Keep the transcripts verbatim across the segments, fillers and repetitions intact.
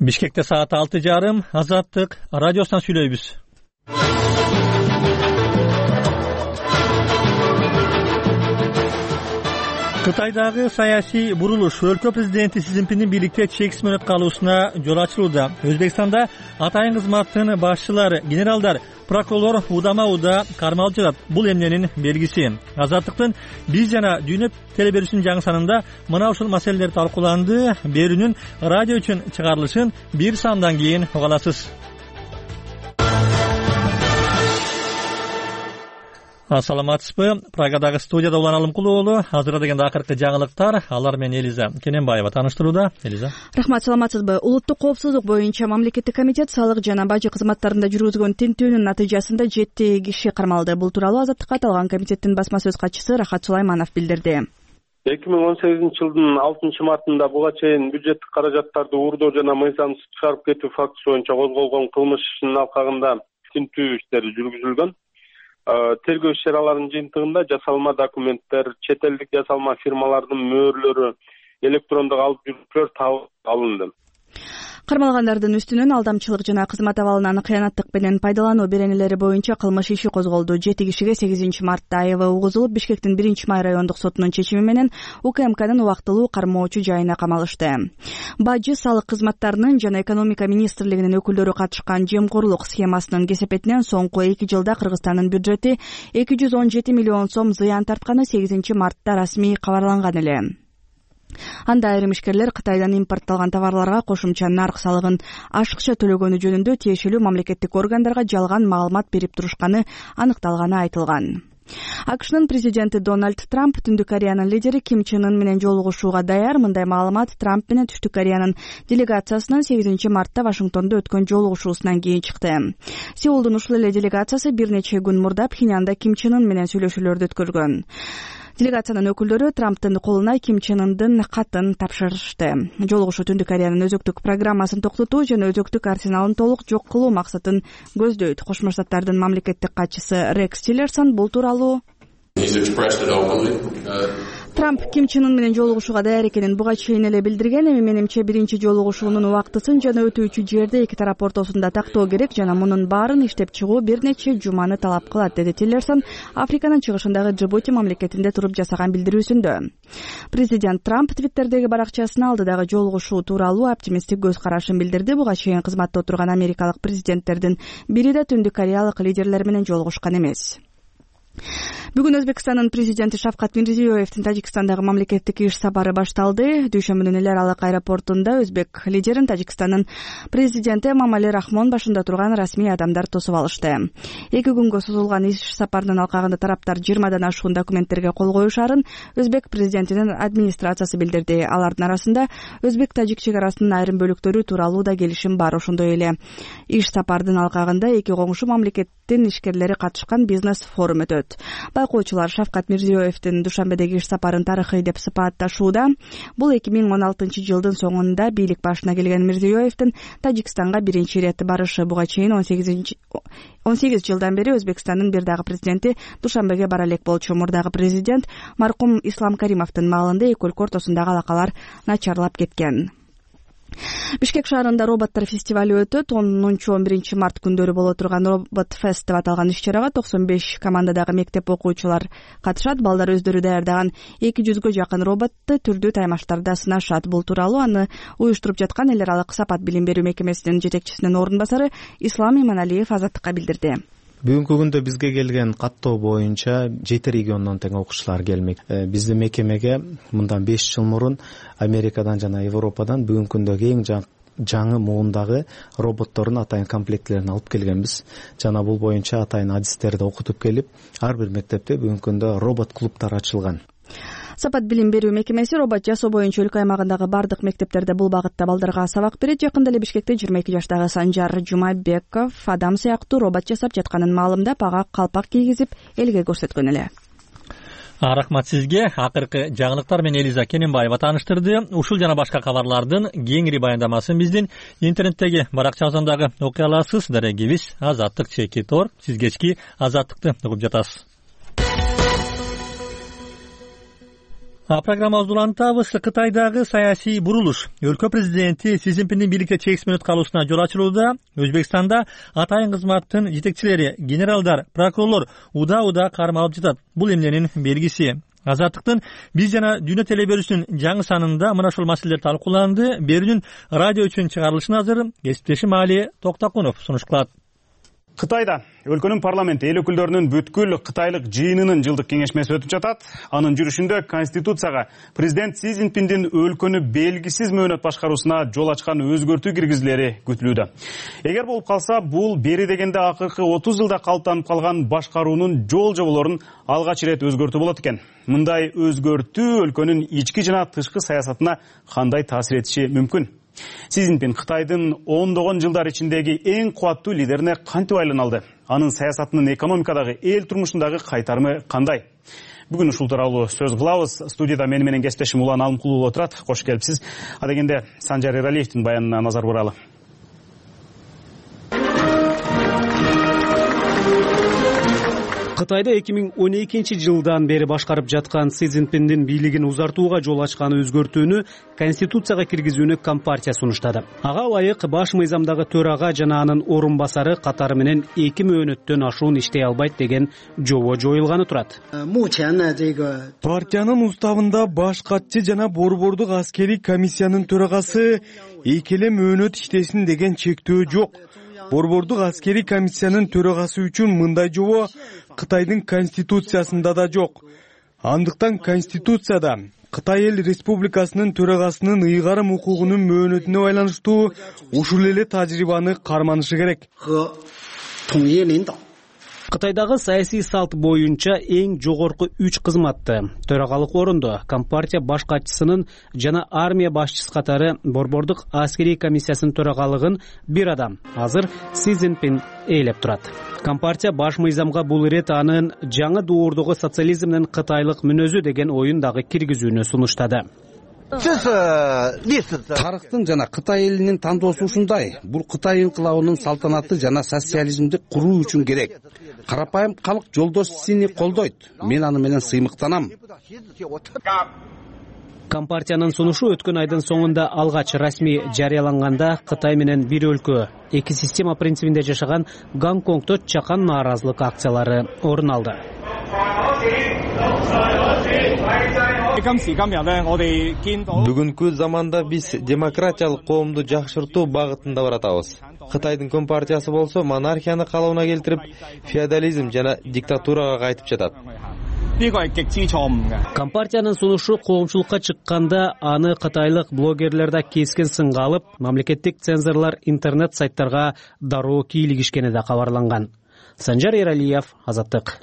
Бишкекте саат алты жарым, Азаттык радиосунан сүйлөйбүз. Кытайдагы саясий бурулуш өлкө президенти Си Цзиньпиндин бийликте чексиз мөөнөт калуусуна жол ачылууда. Өзбекстанда атайын кызматтын башчылары, генералдар, прокурор удама уда кармалып жатат. Бул эмненин белгиси. Азаттыктын биз жана дүйнө телеберүүсүнүн жаңы санында мына ушул маселелер талкууланды. Берүүнүн радио үчүн чыгарылышын бир сандан кийин уга аласыз. Ассаламатсызбы? Прагадагы студияда Улан Алымкулуу уулу. Азыр дегенде акыркы жаңылыктар. Алар менен Элиза Кененбаева тааныштырууда. Элиза. Рахмат, саламатсызбы? Улуттук коопсуздук боюнча мамлекеттик комитет салык жана бажы кызматтарында жүргүзгөн тинтүүнүн натыйжасында жети киши кармалды. Бул тууралуу Азаттыкка аталган комитеттин басма сөз катчысы Рахат Сулайманов билдирди. эки миң он сегизинчи жылдын алтынчы мартында буга чейин бюджеттик каражаттарды уурдоо жана мыйзамсыз чыгарып кетүү фактысы боюнча козголгон кылмыш ишинин алкагында тинтүү иштери жүргүзүлгөн. Тергөө иш-чараларынын жыйынтыгында жасалма документтер, чет элдик жасалма фирмалардын мөөрлөрү, электрондук алып жүрүүчүлөр табылып алынды. Кармалгандардын үстүнөн алдамчылык жана кызмат абалынан кыянаттык менен пайдалануу беренелери боюнча кылмыш иши козголду. жети кишиге сегизинчи мартта айыбы угузулуп, Бишкектин биринчи май райондук сотунун чечими менен УКМКнын убактылуу кармоочу жайына камалышты. Бажы, салык кызматтарынын жана экономика министрлигинин өкүлдөрү катышкан жемкорлук схемасынын кесепетинен соңку эки жылда Кыргызстандын бюджети эки жүз он жети миллион сом зыян тартканы сегизинчи мартта расмий кабарланган эле. Анда айрым ишкерлер Кытайдан импортталган товарларга кошумча нарк салыгын ашыкча төлөгөнү жөнүндө тиешелүү мамлекеттик органдарга жалган маалымат берип турушканы аныкталганы айтылган. АКШнын президенти Дональд Трамп Түндүк Кореянын лидери Ким Чен Ын менен жолугушууга даяр. Мындай маалымат Трамп менен Түштүк Кореянын делегациясынын сегизинчи мартта Вашингтондо өткөн жолугушуусунан кийин чыкты. Сеулдун ушул эле делегациясы бир нече күн мурда Пхеньянда Ким Чен Ын менен сүйлөшүүлөрдү өткөргөн. Делегациянын өкүлдөрү Трамптын колуна Ким Чен Ындын катын тапшырышты. Жолугушуу Түндүк Кореянын өзөктүк программасын токтотуу жана өзөктүк арсеналын толук жок кылуу максатын көздөйт. Кошмо Штаттардын мамлекеттик катчысы Рекс Тиллерсон бул тууралуу Трамп Ким Чен Ын менен жолугушууга даяр экенин буга чейин эле билдирген. Эми менимче биринчи жолугушуунун убактысын жана өтүүчү жерди эки тарап ортосунда тактоо керек жана мунун баарын иштеп чыгуу бир нече жуманы талап кылат, деди Тиллерсон Африканын чыгышындагы Джибути мамлекетинде туруп жасаган билдирүүсүндө. Президент Трамп Твиттердеги баракчасына алдыдагы жолугушуу тууралуу оптимисттик көз карашын билдирди. Буга чейин кызматта отурган америкалык президенттердин бири да Түндүк Кореялык лидерлер менен жолугушкан эмес. Бүгүн Өзбекстандын президенти Шавкат Мирзиёевдин Тажикстандагы мамлекеттик иш сапары башталды. Дүйшөмбүнүн эл аралык аэропортунда өзбек лидерин Тажикстандын президенти Эмомали Рахмон башында турган расмий адамдар тосуп алышты. Эки күнгө созулган иш сапарынын алкагында тараптар жыйырмадан ашуун документтерге кол коюшарын өзбек президентинин администрациясы билдирди. Алардын арасында өзбек-тажик чек арасынын айрым бөлүктөрү тууралуу да келишим бар. Ошондой эле иш сапардын алкагында эки коңшу мамлекеттин ишкерлери катышкан бизнес форум өтөт. Байкоочулар Шавкат Мирзиёевдин Душанбедеги иш сапарын тарыхый деп сыпатташууда. Бул эки миң он алтынчы жылдын соңунда бийлик башына келген Мирзиёевдин Тажикстанга биринчи ирет барышы. Буга чейин он сегиз жылдан бери Өзбекстандын бир дагы президенти Душанбеге бара элек болчу. Мурдагы президент маркум Ислам Каримовдун маалында эки өлкө ортосундагы алакалар начарлап кеткен. Бишкек шаарында роботтор фестивали өтөт. онунчу он биринчи март күндөрү боло турган Робот Фест деп аталган иш-чарага токсон беш командадагы мектеп окуучулар катышат. Балдар өздөрү даярдаган эки жүзгө жакын роботту түрдүү таймаштарда сынашат. Бул тууралуу аны уюштуруп жаткан эл аралык сапат билим берүү мекемесинин жетекчисинин орун басары Ислам Иманалиев Азаттыкка билдирди. Бүгүнкү күндө бизге келген каттоо боюнча жети региондон тең окуучулар келмек. Биздин мекемеге мындан беш жыл мурун Америкадан жана Европадан бүгүнкү күндөгү эң жаңы муундагы роботтордун атайын комплектилерин алып келгенбиз. Жана бул боюнча атайын адистерди окутуп келип, ар бир мектепте бүгүнкү күндө робот клубтар ачылган. Сапат билим берүү мекемеси робот жасоо боюнча өлкө аймагындагы бардык мектептерде бул багытта балдарга сабак берет. Жакында эле Бишкекте жыйырма эки жаштагы Санжар Жумабеков адам сыяктуу робот жасап жатканын маалымдап, ага калпак кийгизип элге көрсөткөн эле. Рахмат сизге. Акыркы жаңылыктар менен Элиза Кененбаева тааныштырды. Ушул жана башка кабарлардын кеңири баяндамасын биздин интернеттеги баракчабыздан окуй аласыз. Дарегибиз Азаттык чеки тор. Сиз кечки Азаттыкты угуп жатасыз. Программабызды улантабыз. Кытайдагы саясий бурулуш өлкө президенти Си Цзиньпиндин бийликте чексиз мөөнөт калуусуна жол ачууда. Өзбекстанда атайын кызматтын жетекчилери, генералдар, прокурорлор уда-уда кармалып жатат. Бул эмненин белгиси. Азаттыктын биз жана Дүйнө телеберүүсүнүн жаңы санында мына ушул маселелер талкууланды. Берүүнүн радио үчүн чыгарылышын азыр кесиптешим Али Токтакунов сунуш кылат. Кытайда өлкөнүн парламенти эл өкүлдөрүнүн бүткүл кытайлык жыйынынын жылдык кеңешмеси өтүп жатат. Анын жүрүшүндө Конституцияга президент Си Цзиньпиндин өлкөнү белгисиз мөөнөт башкаруусуна жол ачкан өзгөртүү киргизилери күтүлүүдө. Эгер болуп калса, бул бери дегенде акыркы отуз жылда калыптанып калган башкаруунун жол жоболорун алгач ирет өзгөртүү болот экен. Мындай өзгөртүү өлкөнүн ички жана тышкы саясатына кандай таасир этиши мүмкүн? Си Цзиньпин Кытайдын ондогон жылдар ичиндеги эң кубаттуу лидерине кантип айланалды? Анын саясатынын экономикадагы, эл турмушундагы кайтарымы кандай? Бүгүн ушул тууралуу сөз кылабыз. Студияда мени менен кесиптешим Улан Алымкулуу отурат. Кош келипсиз. А дегенде Санжар Эралиевдин баянына назар буралы. Кытайда эки миң он экинчи жылдан бери башкарып жаткан Си Цзиньпиндин бийлигин узартууга жол ачкан өзгөртүүнү Конституцияга киргизүүнү Компартия сунуштады. Ага ылайык баш мыйзамдагы төрага жана анын орун басары катары менен эки мөөнөттөн ашуун иштей албайт деген жобо жоюлганы турат. Партиянын уставында баш катчы жана борбордук аскерий комиссиянын төрагасы эки эле мөөнөт иштесин деген чектөө жок. Борбордук аскерий комиссиянын төрагасы үчүн мындай жобо Кытайдын конституциясында да жок. Андыктан конституцияда Кытай эл республикасынын төрагасынын ыйгарым укугунун мөөнөтүнө байланыштуу ушул эле тажрыйбаны карманышы керек. Кытайдагы саясий салт боюнча эң жогорку үч кызматты төрагалык орунду Компартия баш катчысынын жана армия башчысы катары борбордук аскерий комиссиясынын төрагалыгын бир адам, азыр Си Цзиньпин ээлеп турат. Компартия баш мыйзамга бул ирет анын жаңы дуурдугу социализмдин кытайлык мүнөзү деген оюн дагы киргизүүнү сунуштады. Тарыхтын жана Кытай элинин тандоосу ушундай. Бул Кытай инкылабынын салтанаты жана социализмди куруу үчүн керек. Карапайым калк жолдош Сини колдойт. Мен аны менен сыймыктанам. Компартиянын сунушу өткөн айдын соңунда алгач расмий жарыяланганда Кытай менен бир өлкө, эки система принцибинде жашаган Гонконгдо чакан нааразылык акциялары орун алды. Бүгүнкү заманда биз демократиялык коомду жакшыртуу багытында баратабыз. Кытайдын компартиясы болсо монархияны калыбына келтирип, феодализм жана диктатурага кайтып жатат. Компартиянын сунушу коомчулукка чыкканда аны кытайлык блогерлер да кескен сынга алып, мамлекеттик цензорлор интернет сайттарга дароо кийлигишкени да кабарланган. Санжар Эралиев, Азаттык.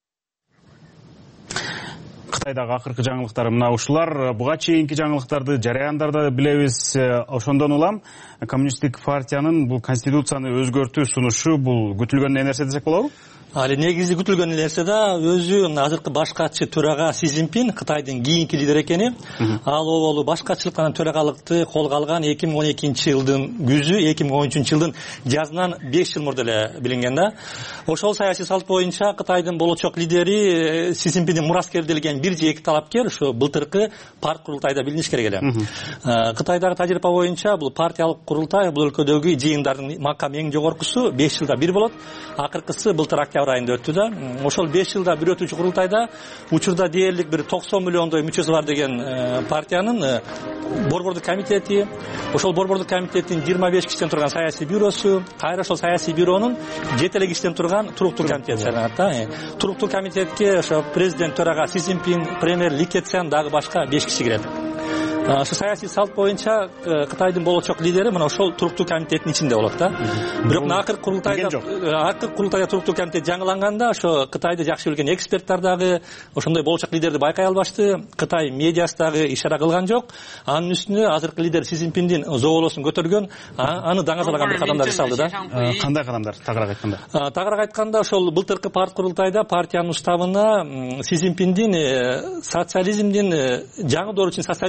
Кытайдагы акыркы жаңылыктар мына ушулар. Буга чейинки жаңылыктарды жарыяндарда билебиз. Ошондон улам Коммунисттик партиянын бул конституцияны өзгөртүү сунушу бул күтүлгөн нерсе десек болобу? Али негизи күтүлгөн нерсе да өзү азыркы баш катчы төрага Си Цзиньпин Кытайдын кийинки лидери экени. Ал оболу баш катчылыктан төрагалыкты колго алган эки миң он экинчи жылдын күзү, эки миң он үчүнчү жылдын жазынан беш жыл мурда эле билинген да. Ошол саясий салт боюнча Кытайдын болочок лидери Си Цзиньпиндин мураскери делген бир же эки талапкер ушу былтыркы парт курултайда билиниш керек эле. Кытайдагы тажрыйба боюнча бул партиялык курултай бул өлкөдөгү жыйындардын макамы эң жогоркусу беш жылда бир болот. Акыркысы былтыр октябрь айында өттү да. Ошол беш жылда бир өтүүчү курултайда учурда дээрлик бир токсон миллиондой мүчөсү бар деген партиянын борбордук комитети, ошол борбордук комитеттин жыйырма беш кишиден турган саясий бюросу, кайра ошол саясий бюронун жети эле кишиден турган туруктуу комитет чыгарат да. Туруктуу комитетке ошо президент төрага Си Цзиньпин, премьер Ли Кэцян дагы башка беш киши кирет. Ошо саясий салт боюнча Кытайдын болочок лидери мына ошол туруктуу комитеттин ичинде болот да. Бирок акыркы курултайда акыркы курултайда туруктуу комитет жаңыланганда ошо Кытайды жакшы билген эксперттер дагы ошондой болочок лидерди байкай албашты. Кытай медиасы дагы ишара кылган жок. Анын үстүнө азыркы лидер Си Цзиньпиндин зоболосун көтөргөн, аны даңазалаган бир кадамдар жасалды да. Кандай кадамдар тагыраак айтканда? Тагыраак айтканда ошол былтыркы парт курултайда партиянын уставына Си Цзиньпиндин социализмдин жаңы доор үчүн социализмдин Кытайлык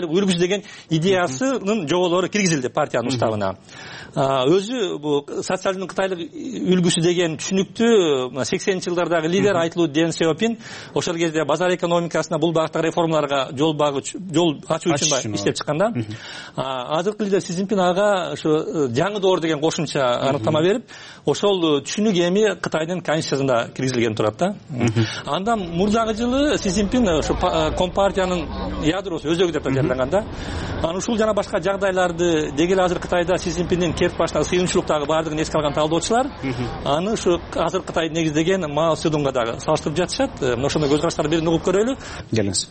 кытайлык үлгүсү деген идеясынын жоболору киргизилди партиянын уставына. Өзү бул социализм кытайлык үлгүсү деген түшүнүктү сексенинчи жылдардагы лидер айтылуу Дэн Сяопин ошол кезде базар экономикасына бул багыттагы реформаларга жол жол ачуу үчүн иштеп чыкканда, азыркы лидер Си Цзиньпин ага ошо жаңы доор деген кошумча аныктама берип, ошол түшүнүк эми Кытайдын конституциясына киргизилген турат да. Андан мурдагы жылы Си Цзиньпин ошо компартиянын ядросу өзөгү деп жарыяланганда, анан ушул жана башка жагдайларды дегеле азыр Кытайда Си Цзиньпиндин кеп башына сыйынчылыктагы баардыгын эске алган талдоочулар аны ушу азыр Кытайды негиздеген Мао Цзедунга дагы салыштырып жатышат. Мына ошондой көз караштарды бирин угуп көрөлү. Келиңиз.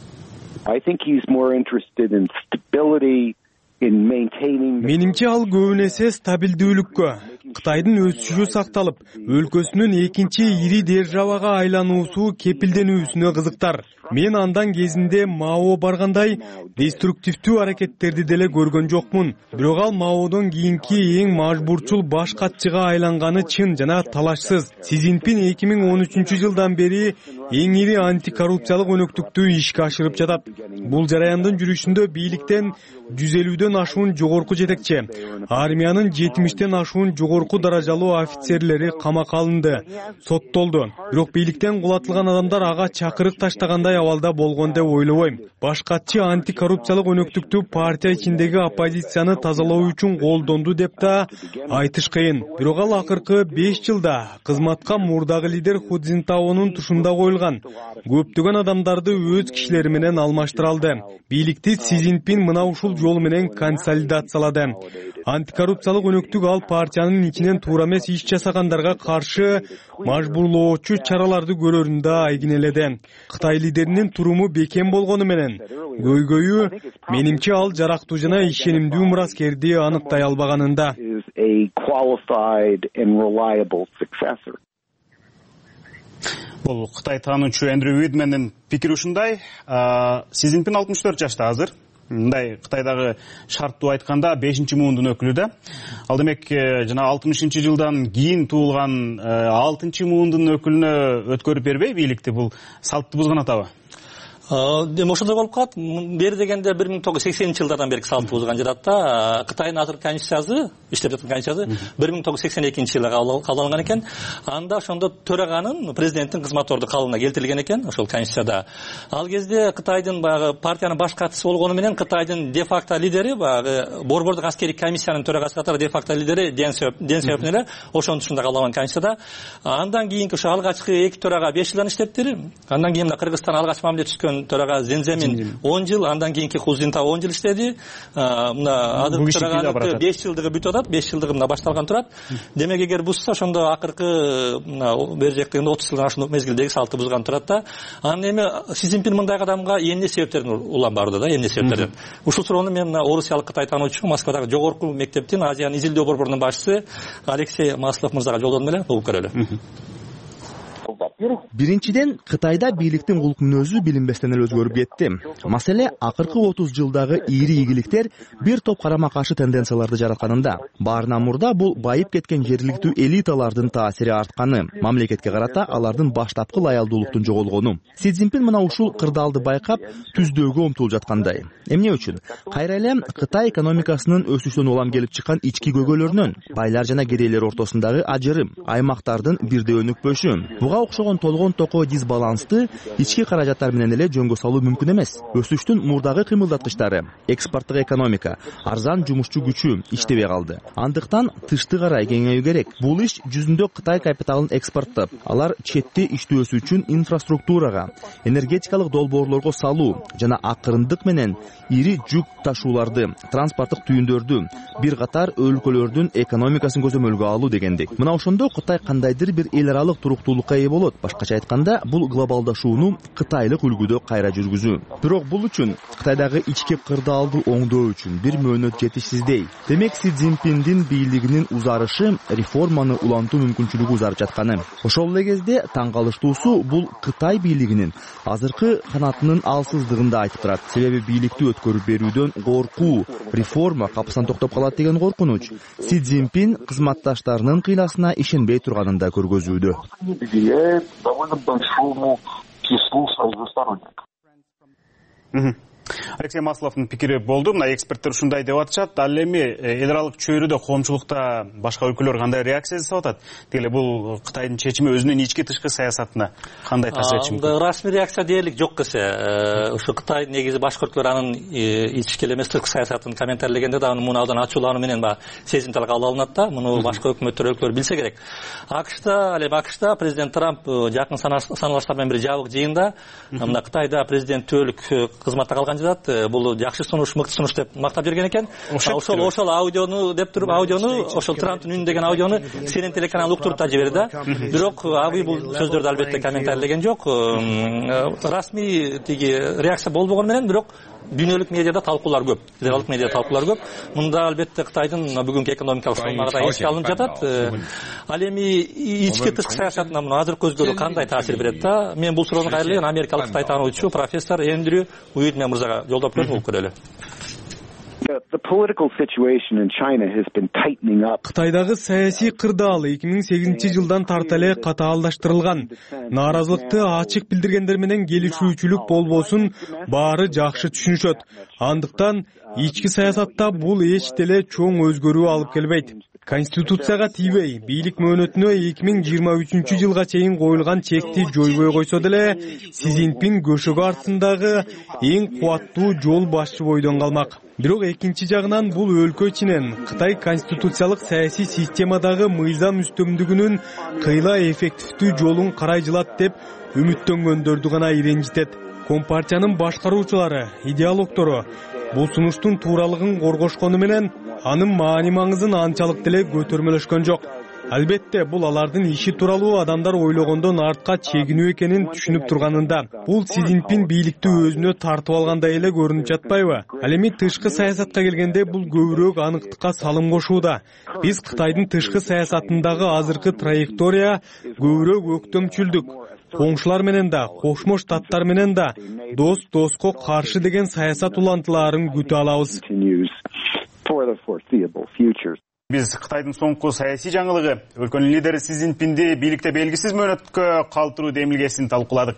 Менимче ал көбүн эсе стабилдүүлүккө, Кытайдын өсүшү сакталып, өлкөсүнүн экинчи ири державага айлануусу кепилденүүсүнө кызыктар. Мен андан кезинде Мао баргандай деструктивдүү аракеттерди деле көргөн жокмун. Бирок ал Маодон кийинки эң мажбурчул баш катчыга айланганы чын жана талашсыз. Си Цзиньпин эки миң он үчүнчү жылдан бери эң ири антикоррупциялык өнөктүктү ишке ашырып жатат. Бул жараяндын жүрүшүндө бийликтен жүз элүүдөн ашуун жогорку жетекчи, армиянын жетимиштен ашуун жогорку даражалуу офицерлери камакка алынды, соттолду. Бирок бийликтен кулатылган адамдар ага чакырык таштагандай абалда болгон деп ойлобойм. Баш катчы антикоррупциялык өнөктүктү партия ичиндеги оппозицияны тазалоо үчүн колдонду деп да айтыш кыйын. Бирок ал акыркы беш жылда кызматка мурдагы лидер Ху Цзинтаонун тушунда коюлган көптөгөн адамдарды өз кишилери менен алмаштыра алды. Бийликти Си Цзиньпин мына ушул жол менен консолидациялады. Антикоррупциялык өнөктүк ал партиянын ичинен туура эмес иш жасагандарга каршы мажбурлоочу чараларды көрөрүндө айгинеледи. Кытай лидеринин туруму бекем болгону менен көйгөйү менимче ал жарактуу жана ишенимдүү мураскерди аныктай албаганында. Бул Кытай таануучу Эндрю Уидмендин пикири ушундай. Си Цзиньпин алтымыш төрт жашта азыр. Мындай Кытайдагы шарттуу айтканда бешинчи муундун өкүлү да. Ал демек жана алтымышынчы жылдан кийин туулган алтынчы муундун өкүлүнө өткөрүп бербей бийликти, бул салтты бузган атабы? Дем ошондой болуп калат. Бери дегенде бир миң тогуз жүз сексенинчи жылдардан бери салт бузган жатат да. Кытайдын азыркы конституциясы, иштеп жаткан конституциясы бир миң тогуз жүз сексен экинчи жылы кабыл алынган экен. Анда ошондо төраганын президенттин кызматорду калыбына келтирилген экен ошол конституцияда. Ал кезде Кытайдын баягы партиянын баш катчысы болгону менен Кытайдын де-факто лидери, баягы борбордук аскерий комиссиянын төрагасы катары де-факто лидери Дэн Сяопин эле ошонун тушунда кабыл алган конституцияда. Андан кийинки ошо алгачкы эки төрага беш жылдан иштептир. Андан кийин Кыргызстан алгач мамиле түзгөн төрага Зенземин он жыл, андан кийинки Ху Цзинтао он жыл иштеди. Мына азыркы төраганыкы беш жылдыгы бүтүп атат, беш жылдыгы мына башталган турат. Демек эгер бузса, ошондо акыркы мына бери жактагы отуз жылдан ашуун мезгилдеги салтты бузган турат да. Анан эми Си Цзиньпин мындай кадамга эмне себептерин уланбарды да, эмне себептерин. Ушул суроону мен мына орусиялык Кытай таануучу Москвадагы жогорку мектептин Азиянын изилдөө борборунун башчысы Алексей Маслов мырзага жолдодум эле, угуп көрөлү. Биринчиден, Кытайда бийликтин кулк мүнөзү билинбестен эле өзгөрүп кетти. Маселе акыркы отуз жылдагы ири ийгиликтер бир топ карама каршы тенденцияларды жаратканында. Баарынан мурда бул байып кеткен жергиликтүү элиталардын таасири артканы, мамлекетке карата алардын баштапкы лаялдуулуктун жоголгону. Си Цзиньпин мына ушул кырдаалды байкап түздөөгө умтулуп жаткандай. Эмне үчүн? Кайра эле Кытай экономикасынын өсүшүнөн улам келип чыккан ички көйгөйлөрүнөн, байлар жана кедейлер ортосундагы ажырым, аймактардын бирдей-өнүкпөшү, буга окшогон толгон токой дисбалансты ички каражаттар менен эле жөнгө салуу мүмкүн эмес. Өсүштүн мурдагы кыймылдаткычтары, экспорттук экономика, арзан жумушчу күчү иштебей калды. Андыктан тышты карай кеңейүү керек. Бул иш жүзүндө Кытай капиталын экспорттоп, алар четте иштөөсү үчүн инфраструктурага, энергетикалык долбоорлорго салуу жана акырындык менен ири жүк ташууларды, транспорттук түйүндөрдү, бир катар өлкөлөрдүн экономикасын көзөмөлгө алуу дегендик. Мына ошондо Кытай кандайдыр бир эл аралык туруктуулукка ээ болот. Башкача айтканда, бул глобалдашууну кытайлык үлгүдө кайра жүргүзүү. Бирок бул үчүн Кытайдагы ички кырдаалды оңдоо үчүн бир мөөнөт жетишсиздей. Демек Си Цзиньпиндин бийлигинин узарышы реформаны улантуу мүмкүнчүлүгү узарып жатканы. Ошол эле кезде таң калыштуусу бул Кытай бийлигинин азыркы канатынын алсыздыгында айтып турат. Себеби бийликти өткөрүп берүүдөн коркуу, реформа капысынан токтоп калат деген коркунуч Си Цзиньпин кызматташтарынын кыйласына ишенбей турганын да көргөзүүдө. довольно большому числу своих сторонников. Алексей Масловдун пикири болду. Мына эксперттер ушундай деп атышат. Ал эми эл аралык чөйрөдө коомчулукта башка өлкөлөр кандай реакция жасап атат? Деле бул Кытайдын чечими өзүнүн ички тышкы саясатына кандай таасир этиши мүмкүн? Расмий реакция дээрлик жок кесе. Ушу Кытай негизи башка өлкөлөр анын ички эле эмес тышкы саясатын комментарлегенде да муну абдан ачуулануу менен баягы сезимтал кабыл алынат да. Муну башка өкмөттөр өлкөлөр билсе керек. АКШта, ал эми АКШта президент Трамп жакын саналаштар менен бир жабык жыйында мына Кытайда президенттүүлүк кызматта калган жатат. Бул жакшы сунуш, мыкты сунуш деп мактап жүргөн экен. Ошол ошол аудиону деп туруп, аудиону ошол Трамптын үнү деген аудиону си эн эн телеканалы уктуруп да жиберди да. Бирок Абый бул сөздөрдү албетте комментарлеген жок. Расмий тиги реакция болбогон менен бирок дүйнөлүк медиада талкуулар көп, федералдык медиада талкуулар көп. Мында албетте Кытайдын бүгүнкү экономикалык салмагы да эске алынып жатат. Ал эми ички тышкы саясатына мына азыркы өзгөрүү кандай таасир берет да? Мен бул суроону кайрылган америкалык Кытай таануучу профессор Эндрю Уитмен мырзага жолдоп бердим, угуп көрөлү. Кытайдагы саясий кырдаал эки миң сегизинчи жылдан тарта эле катаалдаштырылган. Нааразылыкты ачык билдиргендер менен келишүүчүлүк болбосун баары жакшы түшүнүшөт. Андыктан ички саясатта бул эч деле чоң өзгөрүү алып келбейт. Конституцияга тийбей, бийлик мөөнөтүнө эки миң жыйырма үчүнчү жылга чейин коюлган чекти жойбой койсо деле, Си Цзиньпин көшөгө артындагы эң кубаттуу жол башчы бойдон калмак. Бирок экинчи жагынан бул өлкө ичинен Кытай конституциялык саясий системадагы мыйзам үстөмдүгүнүн кыйла эффективдүү жолун карай жылат деп үмүттөнгөндөрдү гана иренжитет. Компартиянын башкаруучулары, идеологтору бул сунуштун тууралыгын коргошкону менен анын маани маңызын анчалык деле көтөрмөлөшкөн жок. Албетте, бул алардын иши тууралуу адамдар ойлогондон артка чегинүү экенин түшүнүп турганында. Бул Си Цзиньпин бийликти өзүнө тартып алгандай эле көрүнүп жатпайбы? Ал эми тышкы саясатка келгенде бул көбүрөөк аныктыкка салым кошууда. Биз Кытайдын тышкы саясатындагы азыркы траектория көбүрөөк өктөмчүлдүк, коңшулар менен да, Кошмо Штаттар менен да дос доско каршы деген саясат улантылаарын күтө алабыз. Биз Кытайдын соңку саясий жаңылыгы, өлкөнүн лидери Си Цзиньпинди бийликте белгисиз мөөнөткө калтыруу демилгесин талкууладык.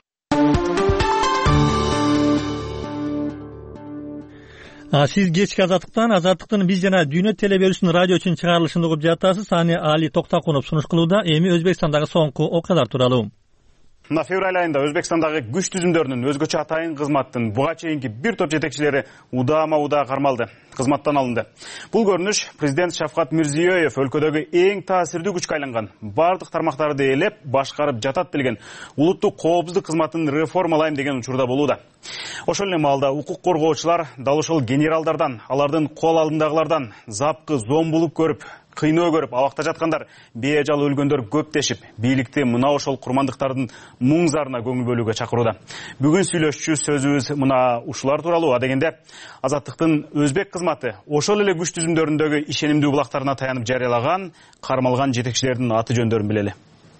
Сиз кечки азаттыктан, азаттыктын биз жана дүйнө телеберүүсүнүн радио үчүн чыгарылышын угуп жатасыз. Аны Али Токтакунов сунуш кылууда. Эми Өзбекстандагы соңку окуялар тууралуу. Мына февраль айында Өзбекстандагы күч түзүмдөрүнүн өзгөчө атайын кызматтын буга чейинки бир топ жетекчилери удаама-удаа кармалды, кызматтан алынды. Бул көрүнүш президент Шавкат Мирзиёев өлкөдөгү эң таасирдүү күчкө айланган, бардык тармактарды ээлеп, башкарып жатат билген улуттук коопсуздук кызматын реформалайм деген учурда болууда. Ошол эле маалда укук коргоочулар дал ошол генералдардан, алардын кол алдындагылардан запкы зомбулук көрүп, кыйноо көрүп абакта жаткандар, бейажал өлгөндөр көптешип, бийликти мына ошол курмандыктардын муң зарына көңүл бөлүүгө чакырууда. Бүгүн сүйлөшчү сөзүбүз мына ушулар тууралуу. Адегенде азаттыктын өзбек кызматы ошол эле күч түзүмдөрүндөгү ишенимдүү булактарына таянып жарыялаган, кармалган жетекчилердин аты жөндөрүн билели.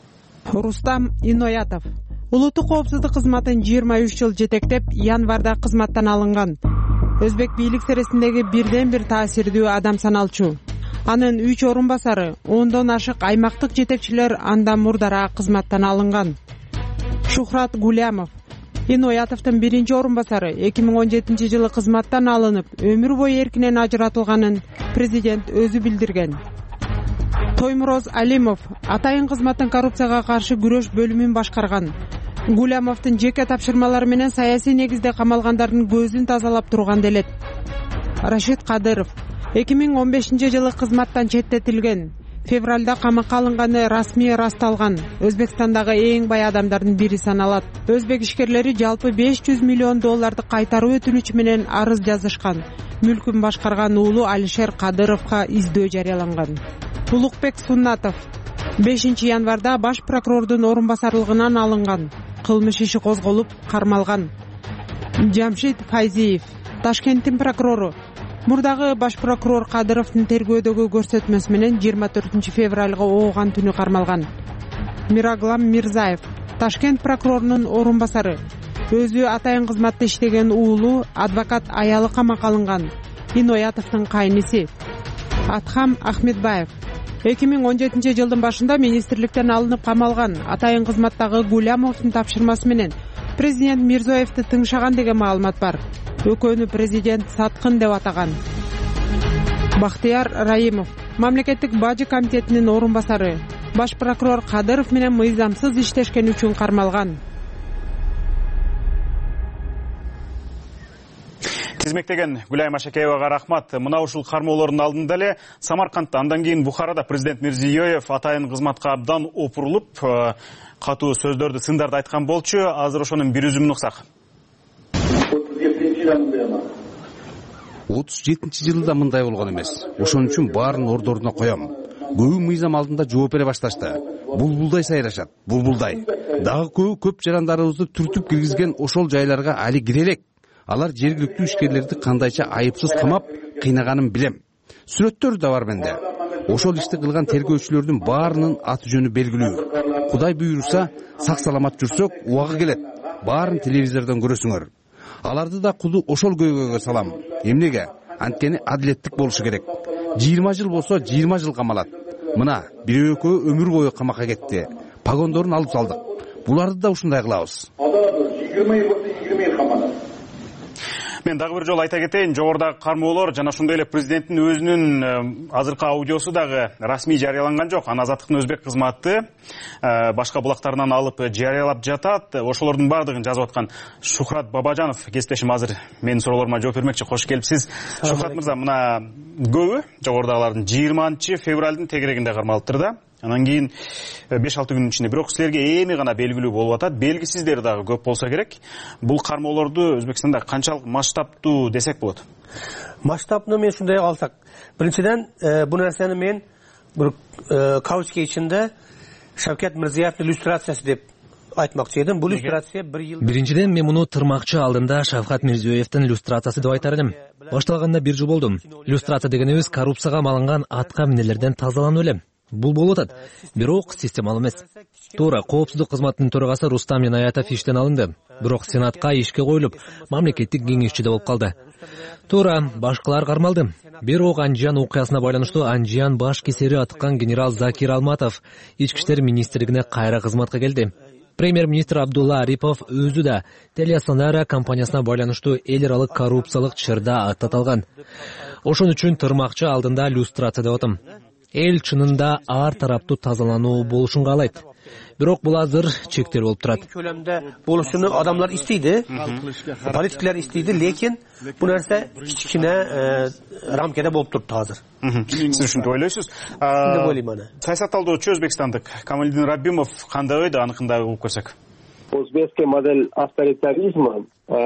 Рустам Иноятов улуттук коопсуздук кызматын жыйырма үч жыл жетектеп, январда кызматтан алынган. Өзбек бийлик сересиндеги бирден бир таасирдүү адам саналчу. Анын үч орун басары, ондон ашык аймактык жетекчилер андан мурдараак кызматтан алынган. Шухрат Гулямов Иноятовдун биринчи орун басары эки миң он жетинчи жылы кызматтан алынып, өмүр бою эркинен ажыратылганын президент өзү билдирген. Тоймуроз Алимов атайын кызматтын коррупцияга каршы күрөш бөлүмүн башкарган. Гулямовдун жеке тапшырмалары менен саясий негизде камалгандардын көзүн тазалап турган делет. Рашид Кадыров эки миң он бешинчи жылы кызматтан четтетилген. Февралда камакка алынганы расмий ырасталган. Өзбекстандагы эң бай адамдардын бири саналат. Өзбек ишкерлери жалпы беш жүз миллион долларды кайтаруу өтүнүчү менен арыз жазышкан. Мүлкүн башкарган уулу Алишер Кадыровго издөө жарыяланган. Улукбек Суннатов бешинчи январда баш прокурордун орун басарлыгынан алынган. Кылмыш иши козголуп, кармалган. Жамшид Файзиев Ташкенттин прокурору мурдагы баш прокурор Кадыровдун тергөөдөгү көрсөтмөсү менен жыйырма төртүнчү февралга ооган түнү кармалган. Мираглам Мирзаев Ташкент прокурорунун орун басары, өзү атайын кызматта иштеген уулу адвокат аялы камакка алынган. Иноятовдун кайниси. Атхам Ахмедбаев эки миң он жетинчи жылдын башында министрликтен алынып камалган. Атайын кызматтагы Гулямовдун тапшырмасы менен президент Мирзиёевди тыңшаган деген маалымат бар. экөөнү президент саткын деп атаган. Бактияр Раимов, мамлекеттик бажы комитетинин орун басары, баш прокурор Кадыров менен мыйзамсыз иштешкен үчүн кармалган. Тизмектеген Гүлай Машакеевага рахмат. Мына ушул кармоолордун алдында эле Самаркандда, андан кийин Бухарада президент Мирзиёев атайын кызматка абдан опурулуп, катуу сөздөрдү, сындарды айткан болчу. Азыр ошонун бир үзүмүн уксак. отуз жетинчи жылда мындай болгон эмес. Ошон үчүн баарын ордоруна коем. Көбү мыйзам алдында жооп бере башташты. Булбулдай сайрашат, булбулдай. Дагы көбү көп жарандарыбызды түртүп киргизген ошол жайларга али кире элек. Алар жергиликтүү ишкерлерди кандайча айыпсыз камап, кыйнаганын билем. Сүрөттөр да бар менде. Ошол ишти кылган тергөөчүлөрдүн баарынын аты жөнү белгилүү. Кудай буйруса, сак саламат жүрсөк, убагы келет. Баарын телевизордон көрөсүңөр. Аларды да куду ошол көйгөйгө салам. Эмнеге? Анткени адилеттик болушу керек. жыйырма жыл болсо жыйырма жыл камалат. Мына, бирөө экөө өмүр бою камакка кетти. Погондорун алып салдык. Буларды да ушундай кылабыз. Мен дагы бир жолу айта кетейин, жогорудагы кармоолор жана ошондой эле президенттин өзүнүн азыркы аудиосу дагы расмий жарыяланган жок. Аны Азаттыктын өзбек кызматы башка булактарынан алып жарыялап жатат. Ошолордун баардыгын жазып аткан Шухрат Бабажанов кесиптешим азыр менин суроолорума жооп бермекчи. Кош келипсиз. Шухрат мырза, мына көбү жогорудагылардын жыйырманчы февралдын тегерегинде кармалыптыр да. Анан кийин беш алты күнүн ичинде, бирок силерге эми гана белгилүү болуп атат. Белгисиздери дагы көп болсо керек. Бул кармоолорду Өзбекстанда канчалык масштабтуу десек болот? Масштабны мен ушундай алсак, биринчиден бул нерсени мен бир кавычка ичинде Шавкат Мирзиёевдин иллюстрациясы деп айтмакчы едим. Бул иллюстрация бир жыл. Биринчиден мен муну тырмакчы алдында Шавкат Мирзиёевдин иллюстрациясы деп айтар элем. Башталганда бир жыл болду. Иллюстрация дегенибиз коррупцияга малынган атка минелерден тазалануу эле. Бул болуп атат, бирок системалуу эмес. Туура, коопсуздук кызматынын төрагасы Рустам Иноятов иштен алынды, бирок Сенатка ишке коюлуп, мамлекеттик кеңешчиде болуп калды. Туура, башкалар кармалды. Бирок Анжан окуясына байланыштуу Анжан баш кесери аткан генерал Закир Алматов ички иштер министрлигине кайра кызматка келди. Премьер-министр Абдулла Арипов өзү да Телеасанара компаниясына байланыштуу эл аралык коррупциялык чырда аттаталган. Ошон үчүн тырмакчы алдында иллюстрация деп атам. Эл чынында ар тараптуу тазалануу болушун каалайт. Бирок бул азыр чектер болуп турат. Көлөмдө болушуну адамдар истейди, политиктер истейди, лекин бул нерсе кичине рамкада болуп турду азыр. Сиз ушинтип ойлойсуз? Деп ойлойм аны. Саясатталдоочу өзбекстандык Камалидин Рабимов кандай ойдо, аныкында угуп көрсөк? Өзбекский модель авторитаризма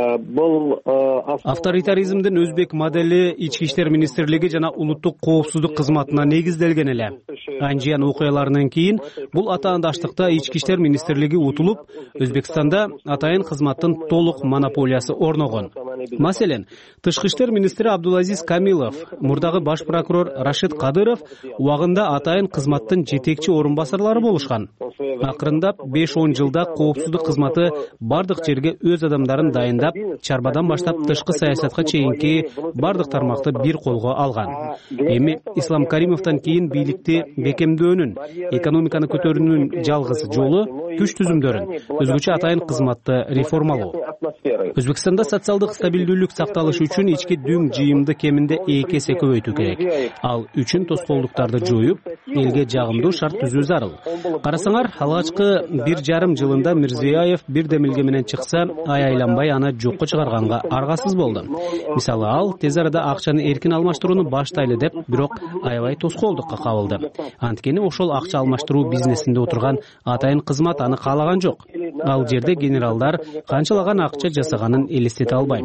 бул авторитаризмдин өзбек модели ички иштер министрлиги жана улуттук коопсуздук кызматына негизделген эле. Анжан окуяларынан кийин бул атаандаштыкта ички иштер министрлиги утулуп, Өзбекстанда атайын кызматтын толук монополиясы орногон. Маселен, тышкы иштер министри Абдулазиз Камилов, мурдагы баш прокурор Рашид Кадыров убагында атайын кызматтын жетекчи орун басарлары болушкан. Акырындап беш он жылда коопсуздук кызматы бардык жерге өз адамдарын дайындап, чарбадан баштап тышкы саясатка чейинки бардык тармакты бир колго алган. Эми Ислам Каримовдон кийин бийликти бекемдөөнүн, экономиканы көтөрүүнүн жалгыз жолу күч түзүмдөрүн, өзгөчө атайын кызматты реформалоо. Өзбекстанда социалдык стабилдүүлүк сакталышы үчүн ички дүң жыйымды кеминде эки эсе көбөйтүү керек. Ал үчүн тоскоолдуктарды жоюп, элге жагымдуу шарт түзүү зарыл. Карасаңар, алгачкы бир жарым жылында Мирзиёев бир демилге менен чыкса, ай айланбай аны жокко чыгарганга аргасыз болду. Мисалы, ал тез арада акчаны эркин алмаштырууну баштайлы деп, бирок аябай тоскоолдукка кабылды. Анткени ошол акча алмаштыруу бизнесинде отурган атайын кызмат аны каалаган жок. Ал жерде генералдар канчалаган акча жасаганын элестете албайм.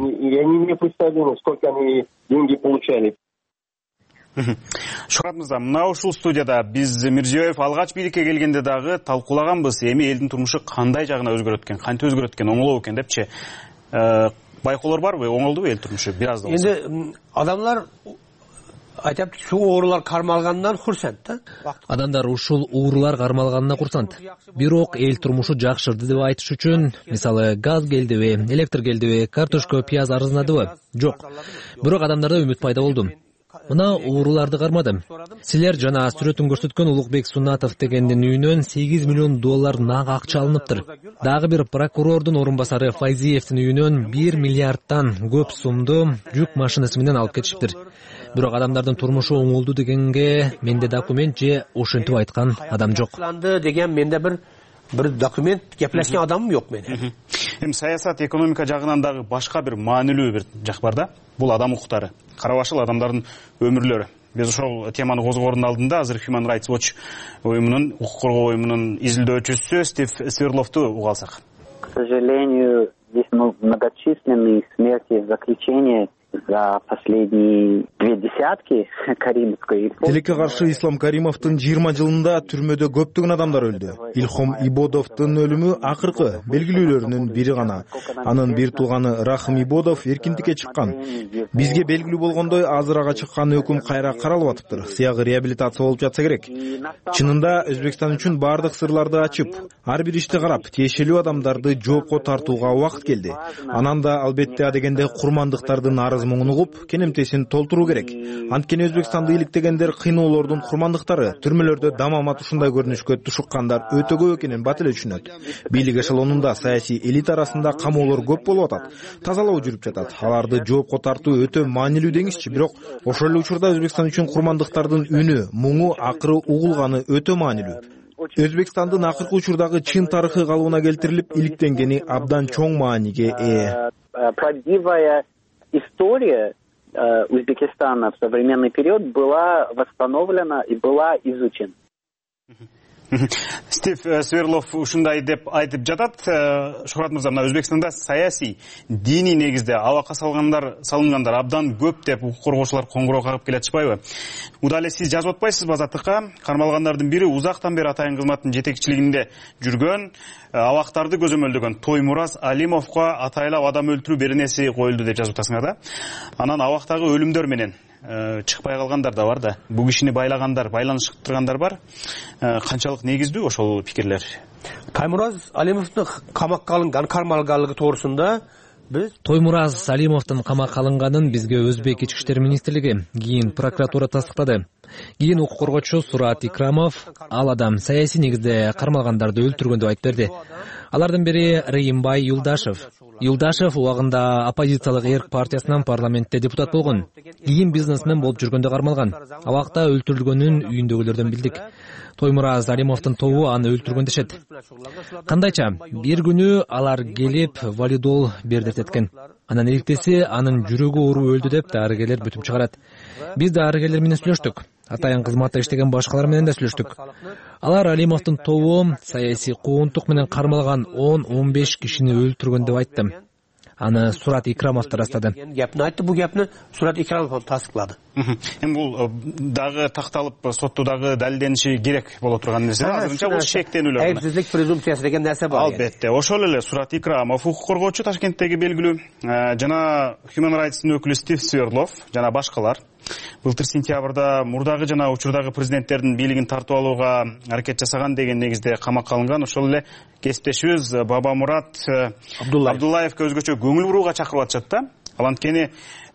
Шухрат мырза, мына ушул студияда биз Мирзиёев алгач бийликке келгенде дагы талкуулаганбыз. Эми элдин турмушу кандай жагына өзгөрөт экен, кантип өзгөрөт экен, оңолобу экен депчи. Байкоолор барбы, оңолдубу эл турмушу бир аз да болсо? Энди адамдар айтып, şu уурулар кармалгандан курсант да. Адамдар ушул уурулар кармалганына курсант. Бирок эл турмушу жакшырды деп айтыш үчүн, мисалы, газ келдиби, электр келдиби, картошка, пияз арзынадыбы? Жок. Бирок адамдарда үмүт пайда болду. Мына ууруларды кармадым. Силер жана сүрөтүн көрсөткөн Улукбек Сунатов дегендин үйүнөн сегиз миллион доллар нак акча алыныптыр. Дагы бир прокурордун орун басары Файзиевдин үйүнөн бир миллиардтан көп сумду жүк машинасы менен алып кетишиптир. Бирок адамдардын турмушу оңолду дегенге менде документ же ошентип айткан адам жок. Деген менде бир бир документ кеплешкен адамым жок менин. Эми саясат, экономика жагынан дагы башка бир маанилүү бир жак бар да. Бул адам укуктары, карабашыл адамдардын өмүрлөрү. Биз ошол теманы козгоордун алдында азыр Human Rights Watch уюмунун, укук коргоо уюмунун изилдөөчүсү Стив Сверловду уга алсак. К сожалению, здесь многочисленные смерти в заключении за последние две десятки Каримовской. Тилекке каршы Ислам Каримовдун жыйырма жылында түрмөдө көптөгөн адамдар өлдү. Илхом Ибодовдун өлүмү акыркы белгилүүлөрүнүн бири гана. Анын бир тууганы Рахым Ибодов эркиндикке чыккан. Бизге белгилүү болгондой, азыр ага чыккан өкүм кайра каралып атыптыр. Сыягы реабилитация болуп жатса керек. Чынында Өзбекстан үчүн бардык сырларды ачып, ар бир ишти карап, тиешелүү адамдарды жоопко тартууга убакыт келди. Анан да албетте адегенде курмандыктардын арыз муңун угуп, кенемтесин толтуруу керек. Анткени Өзбекстанды иликтегендер кыйноолордун курмандыктары, түрмөлөрдө дамамат ушундай көрүнүшкө тушуккандар өтө көп экенин бат эле түшүнөт. Бийлик эшелонунда саясий элита арасында камоолор көп болуп атат. Тазалоо жүрүп жатат. Аларды жоопко тартуу өтө маанилүү деңизчи, бирок ошол эле учурда Өзбекстан үчүн курмандыктардын үнү, муңу акыры угулганы өтө маанилүү. Өзбекстандын акыркы учурдагы чын тарыхы калыбына келтирилип, иликтенгени абдан чоң мааниге ээ. Правдивая история Узбекистана в современный период была восстановлена и была изучена. Стив Сверлов ушундай деп айтып жатат. Шухрат мырза, мына Өзбекстанда саясий, диний негизде абакка салгандар, салынгандар абдан көп деп укук коргоочулар коңгуроо кагып келатышпайбы? Удале сиз жазып атпайсызбы азаттыкка? Кармалгандардын бири узактан бери атайын кызматтын жетекчилигинде жүргөн, абактарды көзөмөлдөгөн Тоймураз Алимовго атайлап адам өлтүрүү беренеси коюлду деп жазып атасыңар да. Анан абактагы өлүмдөр менен чыкпай калгандар да бар да. Бул кишини байлагандар, байланыштыргандар бар. Канчалык негиздүү ошол пикирлер? Тоймураз Алимовдун камакка алынган, кармалганлыгы тоорусунда биз Тоймураз Алимовдун камакка алынганын бизге Өзбек ички иштер министрлиги, кийин прокуратура тастыктады. Кийин укук коргоочу Сурат Икрамов ал адам саясий негизде кармалгандарды өлтүргөн деп айтып берди. Алардын бири Рыйымбай Юлдашев. Юлдашев убагында оппозициялык Эрк партиясынан парламентте депутат болгон. Кийин бизнесмен болуп жүргөндө кармалган. Абакта өлтүрүлгөнүн үйүндөгүлөрдөн билдик. Тоймураз Алимовдун тобу аны өлтүргөн дешет. Кандайча, бир күнү алар келип валидол бердиртеткен. Анан иликтеси анын жүрөгү оору өлдү деп дарыгерлер бүтүп чыгарат. Биз дарыгерлер менен сүйлөштүк. Атайын кызматта иштеген башкалар менен да сүйлөштүк. Алар Алимовдун тобу саясий куугунтук менен кармалган он он беш кишини өлтүргөн деп айтты. Аны Сурат Икрамов тарастады. Гепни айтты, бу гепни Сурат Икрамов тасдыклады. Эми бул дагы такталып, сотто дагы далилдениши керек боло турган нерсе. Азырынча бул шектенүүлөр. Айыпсыздык презумпциясы деген нерсе бар. Албетте, ошол эле Сурат Икрамов укук коргоочу Ташкенттеги белгилүү, жана Human Rights'тын өкүлү Стив Сверлов жана башкалар былтыр сентябрда мурдагы жана учурдагы президенттердин бийлигин тартып алууга аракет жасаган деген негизде камакка алынган. Ошол эле кесиптешибиз Бабамурат Абдуллаевге өзгөчө көңүл бурууга чакырып атышат да. Ал анткени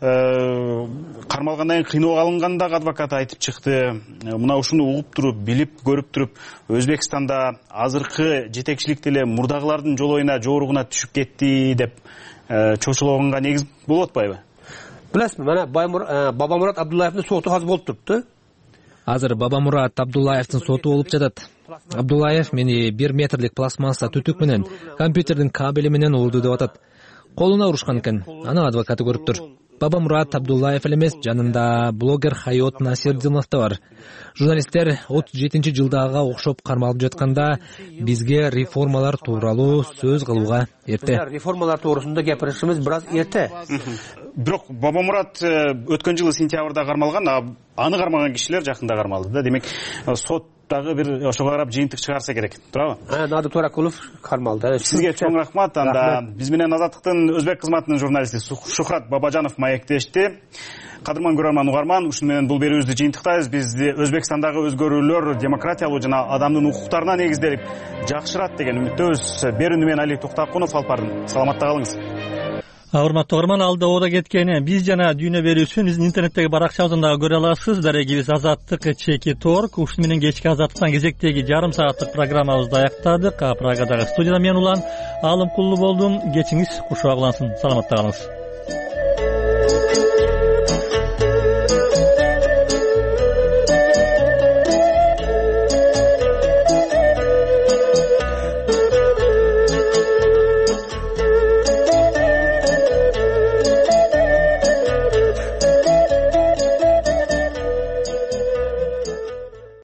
кармалгандан кийин кыйноого алынгандагы адвокат айтып чыкты. Мына ушуну угуп туруп, билип, көрүп туруп, Өзбекстанда азыркы жетекчилик деле мурдагылардын жолоюна, жооругуна түшүп кетти деп чочулоогонго негиз болуп атпайбы? Билесизби, мана Бабамурат Абдуллаевдин соту азыр болуп турупту. Азыр Бабамурат Абдуллаевдин соту болуп жатат. Абдуллаев мени бир метрлик пластмасса түтүк менен компьютердин кабели менен урду деп атат. Колуна урушкан экен. Аны адвокаты көрүп тур. Бабамурат Абдуллаев эле эмес, жанында блогер Хайот Насирдинов да бар. Журналисттер отуз жетинчи жылдагыга окшоп кармалып жатканда бизге реформалар тууралуу сөз кылууга эрте. Реформалар туурасында гапиришибиз бир аз эрте. Бирок Бабамурат өткөн жылы сентябрда кармалган, аны кармаган кишилер жакында кармалды да. Демек сот дагы бир ошого карап жыйынтык чыгарса керек, туурабы? Надыр Туракулов кармалды. Сизге чоң рахмат. Анда биз менен Азаттыктын өзбек кызматынын журналисти Шухрат Бабажанов маектешти. Кадырман көрөрман угарман, ушуну менен бул берүүбүздү жыйынтыктайбыз. Биз Өзбекстандагы өзгөрүүлөр демократиялуу жана адамдын укуктарына негизделип жакшырат деген үмүттөбүз. Берүүнү мен Али Токтакунов алып бардым. Саламатта калыңыз. Урматтуу угарман, алда оода кеткени биз жана дүйнө берүүсүн биздин интернеттеги баракчабыздан дагы көрө аласыз. Дарегибиз азаттык чеки торг. Ушуну менен кечки азаттыктан кезектеги жарым сааттык программабызды аяктадык. Прагадагы студияда мен Улан Алымкулуу болдум. Кечиңиз кушуак улансын. Саламатта калыңыз.